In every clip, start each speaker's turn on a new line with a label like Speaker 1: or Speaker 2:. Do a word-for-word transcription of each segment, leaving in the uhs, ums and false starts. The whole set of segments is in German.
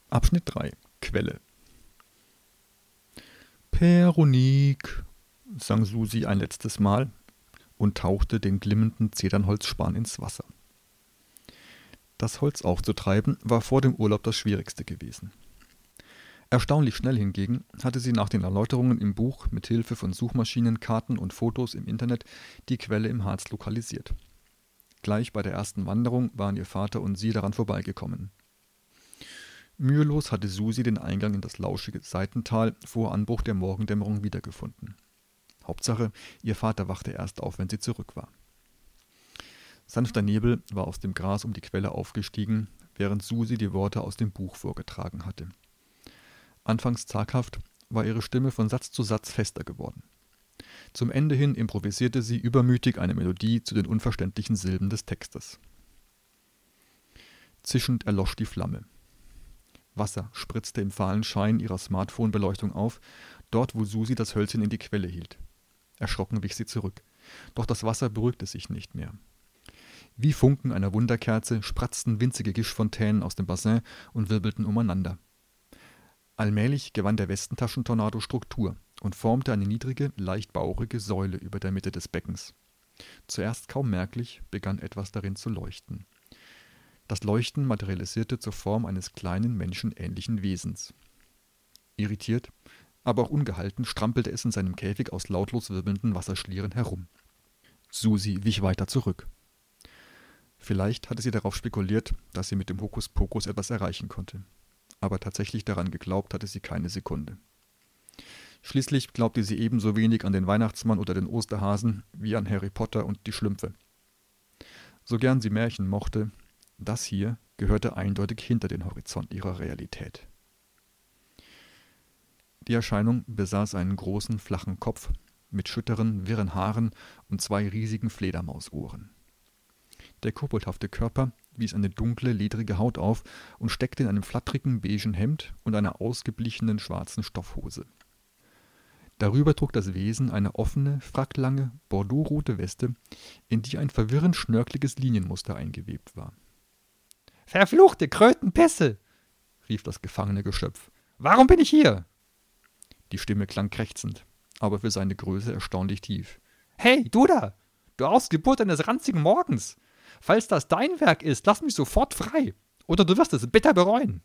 Speaker 1: Abschnitt drei. Quelle. Peronik, sang Susi ein letztes Mal und tauchte den glimmenden Zedernholzspan ins Wasser. Das Holz aufzutreiben war vor dem Urlaub das Schwierigste gewesen. Erstaunlich schnell hingegen hatte sie nach den Erläuterungen im Buch mit Hilfe von Suchmaschinen, Karten und Fotos im Internet die Quelle im Harz lokalisiert. Gleich bei der ersten Wanderung waren ihr Vater und sie daran vorbeigekommen. Mühelos hatte Susi den Eingang in das lauschige Seitental vor Anbruch der Morgendämmerung wiedergefunden. Hauptsache, ihr Vater wachte erst auf, wenn sie zurück war. Sanfter Nebel war aus dem Gras um die Quelle aufgestiegen, während Susi die Worte aus dem Buch vorgetragen hatte. Anfangs zaghaft war ihre Stimme von Satz zu Satz fester geworden. Zum Ende hin improvisierte sie übermütig eine Melodie zu den unverständlichen Silben des Textes. Zischend erlosch die Flamme. Wasser spritzte im fahlen Schein ihrer Smartphone-Beleuchtung auf, dort wo Susi das Hölzchen in die Quelle hielt. Erschrocken wich sie zurück. Doch das Wasser beruhigte sich nicht mehr. Wie Funken einer Wunderkerze spratzten winzige Gischtfontänen aus dem Bassin und wirbelten umeinander. Allmählich gewann der Westentaschentornado Struktur und formte eine niedrige, leicht bauchige Säule über der Mitte des Beckens. Zuerst kaum merklich begann etwas darin zu leuchten. Das Leuchten materialisierte zur Form eines kleinen menschenähnlichen Wesens. Irritiert, aber auch ungehalten strampelte es in seinem Käfig aus lautlos wirbelnden Wasserschlieren herum. Susi wich weiter zurück. Vielleicht hatte sie darauf spekuliert, dass sie mit dem Hokuspokus etwas erreichen konnte. Aber tatsächlich daran geglaubt hatte sie keine Sekunde. Schließlich glaubte sie ebenso wenig an den Weihnachtsmann oder den Osterhasen wie an Harry Potter und die Schlümpfe. So gern sie Märchen mochte, das hier gehörte eindeutig hinter den Horizont ihrer Realität. Die Erscheinung besaß einen großen, flachen Kopf mit schütteren, wirren Haaren und zwei riesigen Fledermausohren. Der koboldhafte Körper wies eine dunkle, ledrige Haut auf und steckte in einem flattrigen, beigen Hemd und einer ausgeblichenen schwarzen Stoffhose. Darüber trug das Wesen eine offene, fracklange, bordeauxrote Weste, in die ein verwirrend schnörkeliges Linienmuster eingewebt war. »Verfluchte Krötenpässe«, rief das gefangene Geschöpf. »Warum bin ich hier?« Die Stimme klang krächzend, aber für seine Größe erstaunlich tief. »Hey, du da! Du Ausgeburt eines ranzigen Morgens! Falls das dein Werk ist, lass mich sofort frei, oder du wirst es bitter bereuen!«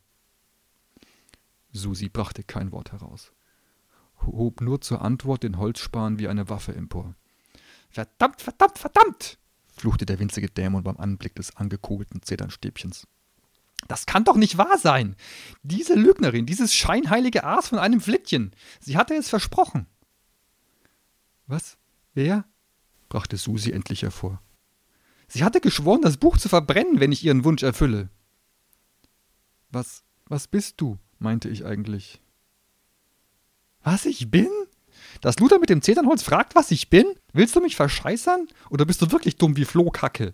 Speaker 1: Susi brachte kein Wort heraus, hob nur zur Antwort den Holzspan wie eine Waffe empor. »Verdammt, verdammt, verdammt!« fluchte der winzige Dämon beim Anblick des angekugelten Zedernstäbchens. »Das kann doch nicht wahr sein! Diese Lügnerin, dieses scheinheilige Aas von einem Flittchen, sie hatte es versprochen!« »Was? Wer?« brachte Susi endlich hervor. »Sie hatte geschworen, das Buch zu verbrennen, wenn ich ihren Wunsch erfülle.« »Was, was bist du?« meinte ich eigentlich. »Was ich bin? Das Luder mit dem Zedernholz fragt, was ich bin? Willst du mich verscheißern? Oder bist du wirklich dumm wie Flohkacke?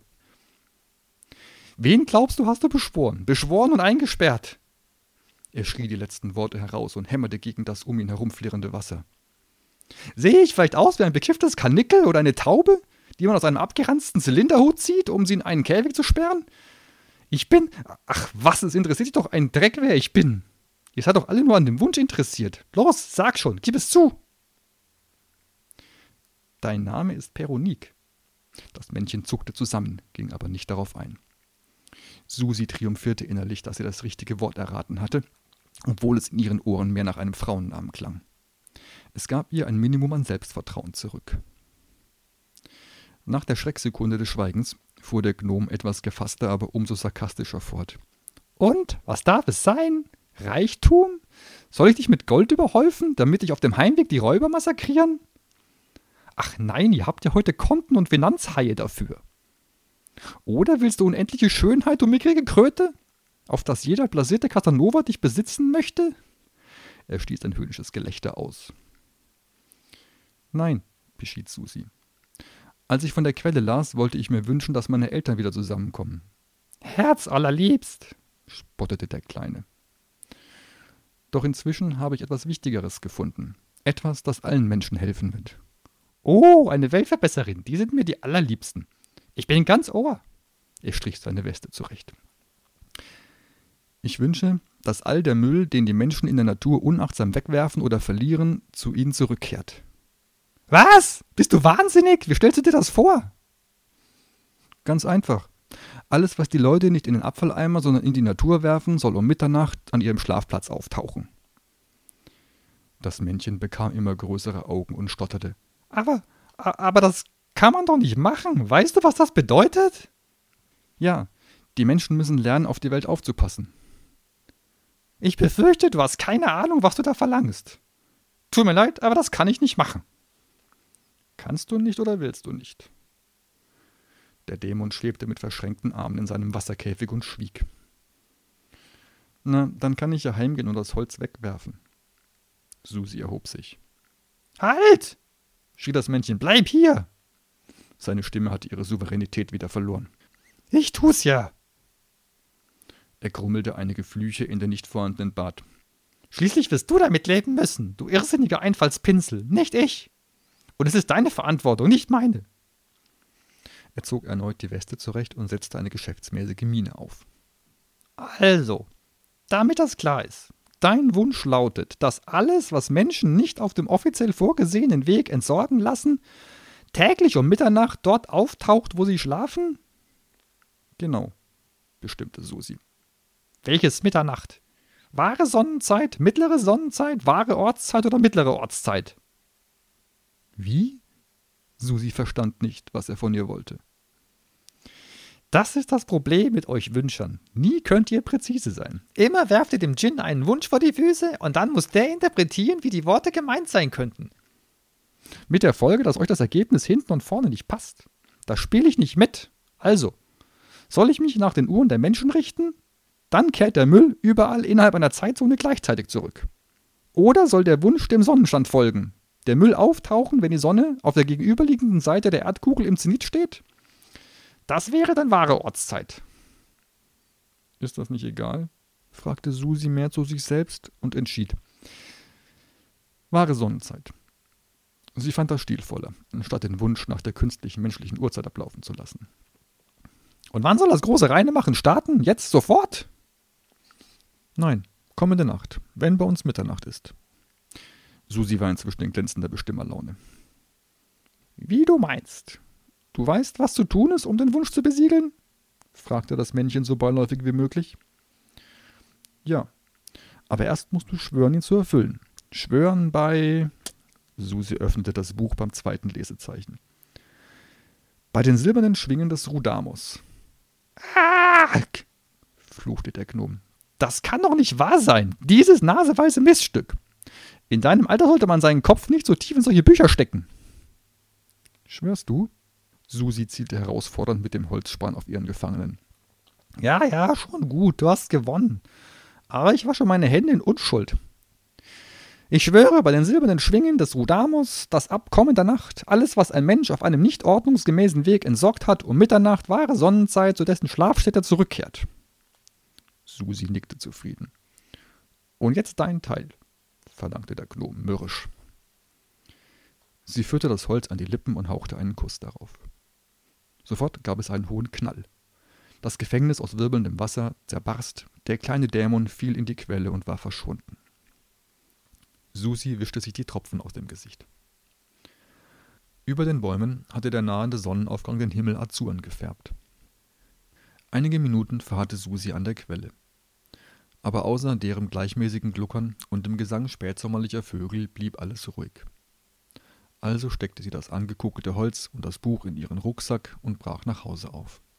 Speaker 1: Wen glaubst du, hast du beschworen? Beschworen und eingesperrt?« Er schrie die letzten Worte heraus und hämmerte gegen das um ihn herumflirrende Wasser. »Sehe ich vielleicht aus wie ein bekifftes Karnickel oder eine Taube, die man aus einem abgeranzten Zylinderhut zieht, um sie in einen Käfig zu sperren? Ich bin... Ach was, es interessiert dich doch ein Dreck, wer ich bin. Ihr seid doch alle nur an dem Wunsch interessiert. Los, sag schon, gib es zu!« »Dein Name ist Peronik.« Das Männchen zuckte zusammen, ging aber nicht darauf ein. Susi triumphierte innerlich, dass sie das richtige Wort erraten hatte, obwohl es in ihren Ohren mehr nach einem Frauennamen klang. Es gab ihr ein Minimum an Selbstvertrauen zurück. Nach der Schrecksekunde des Schweigens fuhr der Gnom etwas gefasster, aber umso sarkastischer fort. »Und, was darf es sein? Reichtum? Soll ich dich mit Gold überhäufen, damit dich auf dem Heimweg die Räuber massakrieren? Ach nein, ihr habt ja heute Konten und Finanzhaie dafür. Oder willst du unendliche Schönheit, du mickrige Kröte, auf dass jeder blasierte Casanova dich besitzen möchte?« Er stieß ein höhnisches Gelächter aus. »Nein«, beschied Susi. »Als ich von der Quelle las, wollte ich mir wünschen, dass meine Eltern wieder zusammenkommen.« »Herzallerliebst«, spottete der Kleine. »Doch inzwischen habe ich etwas Wichtigeres gefunden. Etwas, das allen Menschen helfen wird.« »Oh, eine Weltverbesserin, die sind mir die allerliebsten. Ich bin ganz Ohr.« Er strich seine Weste zurecht. »Ich wünsche, dass all der Müll, den die Menschen in der Natur unachtsam wegwerfen oder verlieren, zu ihnen zurückkehrt.
Speaker 2: Was? Bist du wahnsinnig? Wie stellst du dir das vor?
Speaker 1: Ganz einfach. Alles, was die Leute nicht in den Abfalleimer, sondern in die Natur werfen, soll um Mitternacht an ihrem Schlafplatz auftauchen. Das Männchen bekam immer größere Augen und stotterte.
Speaker 2: Aber, aber das kann man doch nicht machen. Weißt du, was das bedeutet?
Speaker 1: Ja, die Menschen müssen lernen, auf die Welt aufzupassen.
Speaker 2: Ich befürchte, du hast keine Ahnung, was du da verlangst. Tut mir leid, aber das kann ich nicht machen.
Speaker 1: Kannst du nicht oder willst du nicht? Der Dämon schwebte mit verschränkten Armen in seinem Wasserkäfig und schwieg. Na, dann kann ich ja heimgehen und das Holz wegwerfen. Susi erhob sich.
Speaker 2: Halt!
Speaker 1: Schrie das Männchen, bleib hier! Seine Stimme hatte ihre Souveränität wieder verloren.
Speaker 2: Ich tu's ja!
Speaker 1: Er grummelte einige Flüche in den nicht vorhandenen Bart.
Speaker 2: Schließlich wirst du damit leben müssen, du irrsinniger Einfallspinsel, nicht ich. Und es ist deine Verantwortung, nicht meine.
Speaker 1: Er zog erneut die Weste zurecht und setzte eine geschäftsmäßige Miene auf.
Speaker 2: Also, damit das klar ist, dein Wunsch lautet, dass alles, was Menschen nicht auf dem offiziell vorgesehenen Weg entsorgen lassen, täglich um Mitternacht dort auftaucht, wo sie schlafen?
Speaker 1: Genau, bestimmte Susi.
Speaker 2: Welches Mitternacht? Wahre Sonnenzeit, mittlere Sonnenzeit, wahre Ortszeit oder mittlere Ortszeit?
Speaker 1: Wie? Susi verstand nicht, was er von ihr wollte.
Speaker 2: Das ist das Problem mit euch Wünschern. Nie könnt ihr präzise sein. Immer werft ihr dem Djinn einen Wunsch vor die Füße und dann muss der interpretieren, wie die Worte gemeint sein könnten.
Speaker 1: Mit der Folge, dass euch das Ergebnis hinten und vorne nicht passt. Da spiele ich nicht mit. Also, soll ich mich nach den Uhren der Menschen richten? Dann kehrt der Müll überall innerhalb einer Zeitzone gleichzeitig zurück. Oder soll der Wunsch dem Sonnenstand folgen? Der Müll auftauchen, wenn die Sonne auf der gegenüberliegenden Seite der Erdkugel im Zenit steht? Das wäre dann wahre Ortszeit. Ist das nicht egal? Fragte Susi mehr zu sich selbst und entschied. Wahre Sonnenzeit. Sie fand das stilvoller, anstatt den Wunsch nach der künstlichen menschlichen Uhrzeit ablaufen zu lassen.
Speaker 2: Und wann soll das große Reinemachen starten? Jetzt sofort?
Speaker 1: Nein, kommende Nacht, wenn bei uns Mitternacht ist. Susi war inzwischen in glänzender Bestimmerlaune.
Speaker 2: Wie du meinst.
Speaker 1: Du weißt, was zu tun ist, um den Wunsch zu besiegeln? Fragte das Männchen so beiläufig wie möglich. Ja, aber erst musst du schwören, ihn zu erfüllen. Schwören bei... Susi öffnete das Buch beim zweiten Lesezeichen. Bei den silbernen Schwingen des Rudamos.
Speaker 2: Ah!
Speaker 1: Fluchte der Gnom.
Speaker 2: Das kann doch nicht wahr sein. Dieses naseweise Miststück. In deinem Alter sollte man seinen Kopf nicht so tief in solche Bücher stecken.
Speaker 1: Schwörst du? Susi zielte herausfordernd mit dem Holzspan auf ihren Gefangenen.
Speaker 2: Ja, ja, schon gut, du hast gewonnen. Aber ich wasche meine Hände in Unschuld. Ich schwöre bei den silbernen Schwingen des Rudamos, dass ab kommender Nacht alles, was ein Mensch auf einem nicht ordnungsgemäßen Weg entsorgt hat, um Mitternacht wahre Sonnenzeit zu dessen Schlafstätte zurückkehrt.
Speaker 1: Susi nickte zufrieden. Und jetzt dein Teil, verlangte der Gnom mürrisch. Sie führte das Holz an die Lippen und hauchte einen Kuss darauf. Sofort gab es einen hohen Knall. Das Gefängnis aus wirbelndem Wasser zerbarst, der kleine Dämon fiel in die Quelle und war verschwunden. Susi wischte sich die Tropfen aus dem Gesicht. Über den Bäumen hatte der nahende Sonnenaufgang den Himmel azuren gefärbt. Einige Minuten verharrte Susi an der Quelle. Aber außer deren gleichmäßigen Gluckern und dem Gesang spätsommerlicher Vögel blieb alles ruhig. Also steckte sie das angekugelte Holz und das Buch in ihren Rucksack und brach nach Hause auf.